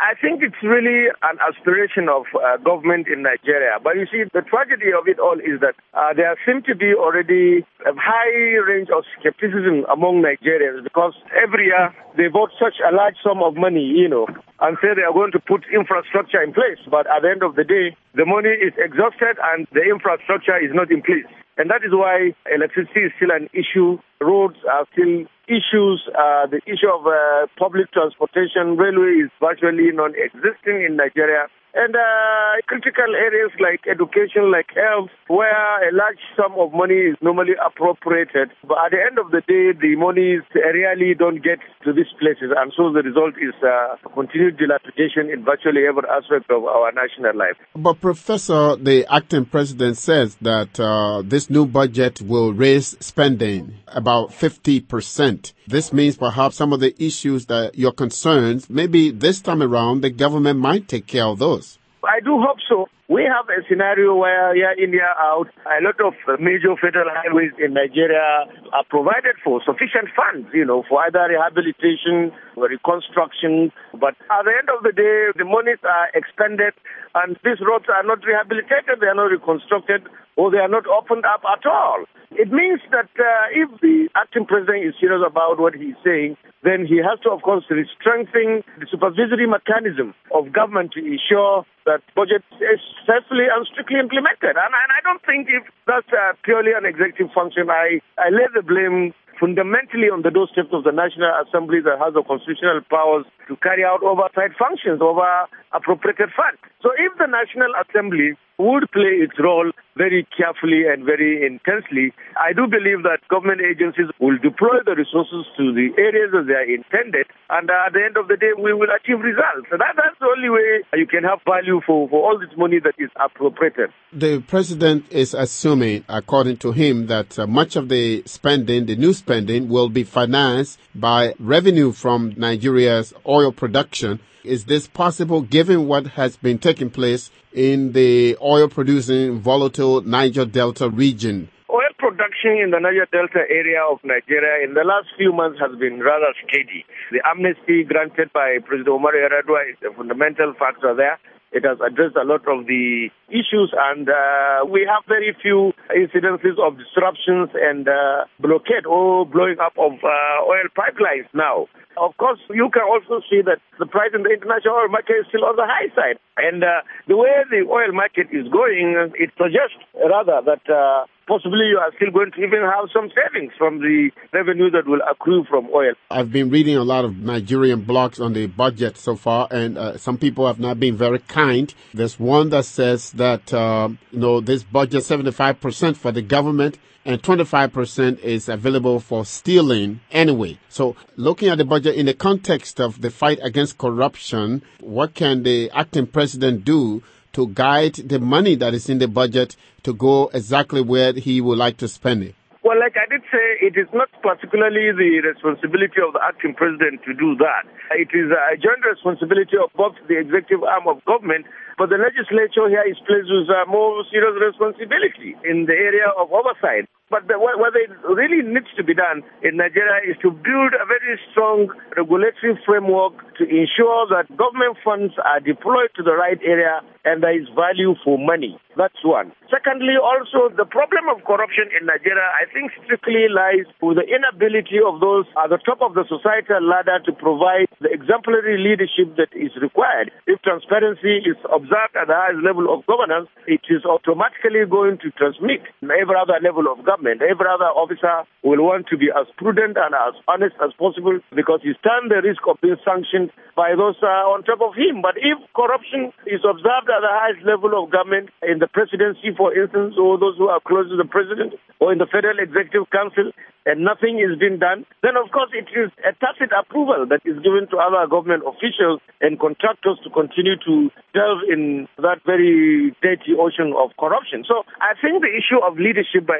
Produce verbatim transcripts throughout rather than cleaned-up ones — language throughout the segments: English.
I think it's really an aspiration of uh, government in Nigeria. But you see, the tragedy of it all is that uh, there seems to be already a high range of skepticism among Nigerians because every year they vote such a large sum of money, you know, and say they are going to put infrastructure in place. But at the end of the day, the money is exhausted and the infrastructure is not in place. And that is why electricity is still an issue. Roads are still issues. Uh, the issue of uh, public transportation, railway is virtually non-existing in Nigeria. And uh, critical areas like education, like health, where a large sum of money is normally appropriated. But at the end of the day, the monies really don't get to these places. And so the result is uh, continued dilapidation in virtually every aspect of our national life. But Professor, the acting president says that uh, this new budget will raise spending about fifty percent. This means perhaps some of the issues that your concerns, maybe this time around, the government might take care of those. I do hope so. We have a scenario where year in, year out, a lot of major federal highways in Nigeria are provided for sufficient funds, you know, for either rehabilitation or reconstruction. But at the end of the day, the monies are expended and these roads are not rehabilitated, they are not reconstructed, or they are not opened up at all. It means that uh, if the acting president is serious about what he's saying, then he has to, of course, strengthen the supervisory mechanism of government to ensure that budget is safely and strictly implemented. And, and I don't think if that's uh, purely an executive function, I, I lay the blame fundamentally on the doorstep of the National Assembly that has the constitutional powers to carry out oversight functions over appropriated funds. So if the National Assembly would play its role very carefully and very intensely, I do believe that government agencies will deploy the resources to the areas that they are intended, and uh, at the end of the day, we will achieve results. So that, that's the only way you can have value for, for all this money that is appropriated. The president is assuming, according to him, that uh, much of the spending, the new spending, will be financed by revenue from Nigeria's oil production. Is this possible given what has been taking place in the oil-producing volatile Niger Delta region? Oil production in the Niger Delta area of Nigeria in the last few months has been rather steady. The amnesty granted by President Omar Yar'Adua is a fundamental factor there. It has addressed a lot of the issues, and uh, we have very few incidences of disruptions and uh, blockade or blowing up of uh, oil pipelines now. Of course, you can also see that the price in the international oil market is still on the high side. And uh, the way the oil market is going, it suggests rather that uh, possibly you are still going to even have some savings from the revenue that will accrue from oil. I've been reading a lot of Nigerian blogs on the budget so far, and uh, some people have not been very kind. There's one that says that, uh, you know, this budget, seventy-five percent for the government, and twenty-five percent is available for stealing anyway. So looking at the budget in the context of the fight against corruption, what can the acting president do to guide the money that is in the budget to go exactly where he would like to spend it? Well, like I did say, it is not particularly the responsibility of the acting president to do that. It is a joint responsibility of both the executive arm of government, but the legislature here is placed with a more serious responsibility in the area of oversight. But the, what it really needs to be done in Nigeria is to build a very strong regulatory framework to ensure that government funds are deployed to the right area and there is value for money. That's one. Secondly, also, the problem of corruption in Nigeria, I think, strictly lies with the inability of those at the top of the societal ladder to provide the exemplary leadership that is required. If transparency is observed at the highest level of governance, it is automatically going to transmit every other level of government. Every other officer will want to be as prudent and as honest as possible because he stands the risk of being sanctioned by those uh, on top of him. But if corruption is observed at the highest level of government, in the presidency, for instance, or those who are close to the president, or in the Federal Executive Council, and nothing is being done, then of course it is a tacit approval that is given to other government officials and contractors to continue to delve in that very dirty ocean of corruption. So I think the issue of leadership, by example,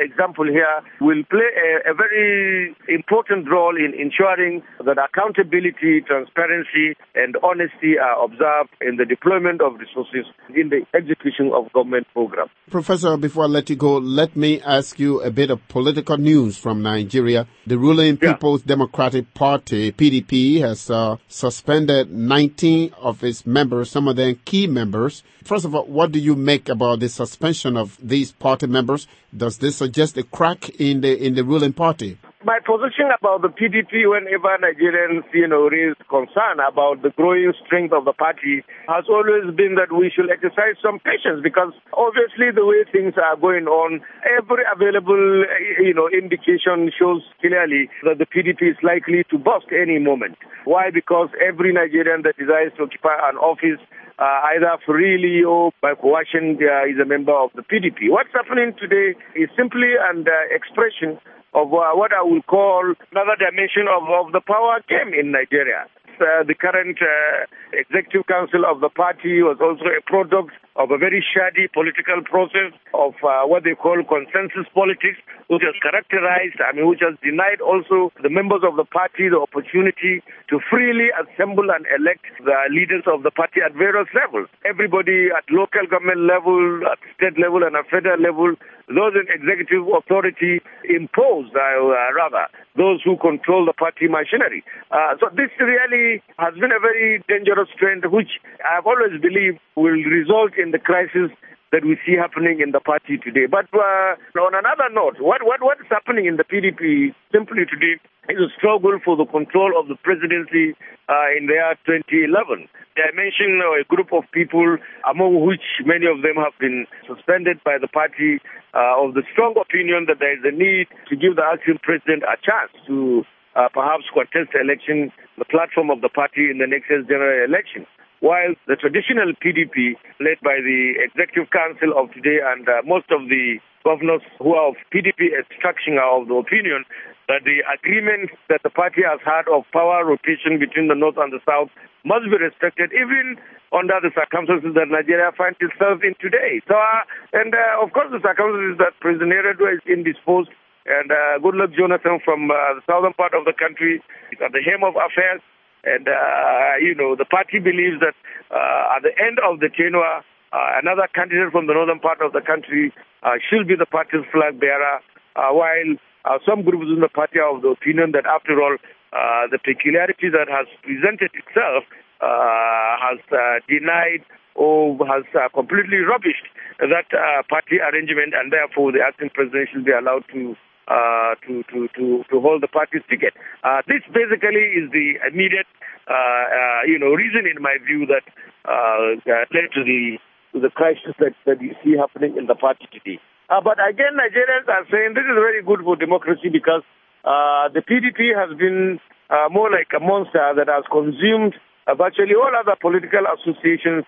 example here, will play a, a very important role in ensuring that accountability, transparency, and honesty are observed in the deployment of resources in the execution of government programs. Professor, before I let you go, let me ask you a bit of political news from Nigeria. The ruling Yeah. People's Democratic Party, P D P, has uh, suspended nineteen of its members, some of them key members. First of all, what do you make about the suspension of these party members? Does this suggest a crack in the in the ruling party? My position about the P D P, whenever Nigerians, you know, raise concern about the growing strength of the party, has always been that we should exercise some patience, because obviously the way things are going on, every available, you know, indication shows clearly that the P D P is likely to burst any moment. Why? Because every Nigerian that desires to occupy an office, uh, either freely or by coercion, uh, is a member of the P D P. What's happening today is simply an uh, expression of uh, what I will call another dimension of, of the power game in Nigeria. Uh, the current uh, executive council of the party was also a product of a very shady political process of uh, what they call consensus politics, which has characterized, I mean, which has denied also the members of the party the opportunity to freely assemble and elect the leaders of the party at various levels. Everybody at local government level, at state level, and at federal level, those in executive authority imposed, uh, rather, those who control the party machinery. Uh, so this really has been a very dangerous trend, which I've always believed will result in the crisis that we see happening in the party today. But uh, on another note, what, what what is happening in the P D P simply today is a struggle for the control of the presidency uh, in the year twenty eleven. I mentioned uh, a group of people, among which many of them have been suspended by the party, uh, of the strong opinion that there is a need to give the acting president a chance to uh, perhaps contest the election, the platform of the party in the next year's general election. While the traditional P D P, led by the Executive Council of today and uh, most of the governors who are of P D P extraction, are of the opinion that the agreement that the party has had of power rotation between the North and the South must be respected, even under the circumstances that Nigeria finds itself in today. So, uh, and uh, of course, the circumstances that President Eredwa is indisposed, and uh, Goodluck Jonathan from uh, the southern part of the country is at the helm of affairs. And, uh, you know, the party believes that uh, at the end of the tenure, uh, another candidate from the northern part of the country uh, should be the party's flag bearer, uh, while uh, some groups in the party are of the opinion that, after all, uh, the peculiarity that has presented itself uh, has uh, denied or has uh, completely rubbished that uh, party arrangement, and therefore the acting president should be allowed to Uh, to, to, to, to hold the party's ticket. Uh, this basically is the immediate, uh, uh, you know, reason in my view that uh, uh, led to the to the crisis that, that you see happening in the party today. Uh, but again, Nigerians are saying this is very good for democracy, because uh, the P D P has been uh, more like a monster that has consumed uh, virtually all other political associations,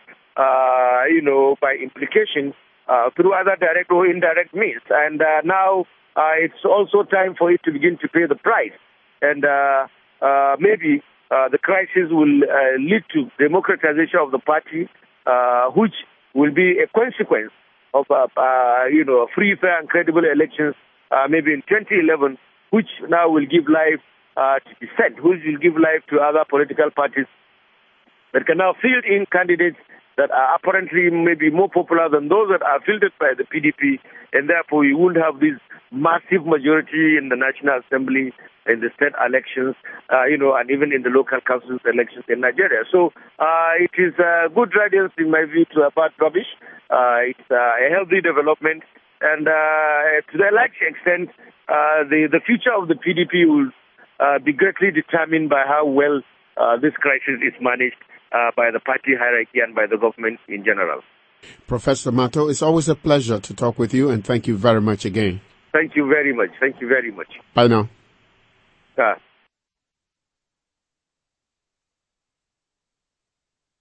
uh, you know, by implication, uh, through other direct or indirect means. And uh, now, Uh, it's also time for it to begin to pay the price. And uh, uh, maybe uh, the crisis will uh, lead to democratization of the party, uh, which will be a consequence of, uh, uh, you know, free, fair, and credible elections, uh, maybe in twenty eleven, which now will give life uh, to dissent, which will give life to other political parties that can now field in candidates that are apparently maybe more popular than those that are fielded by the P D P, and therefore you won't have this massive majority in the National Assembly, in the state elections, uh, you know, and even in the local council elections in Nigeria. So uh, it is a good radiance, in my view, to a bad rubbish. Uh, it's uh, a healthy development, and uh, to a large extent, uh, the, the future of the P D P will uh, be greatly determined by how well uh, this crisis is managed Uh, by the party hierarchy and by the government in general. Professor Mato, it's always a pleasure to talk with you, and thank you very much again. Thank you very much. Thank you very much. Bye now. Uh,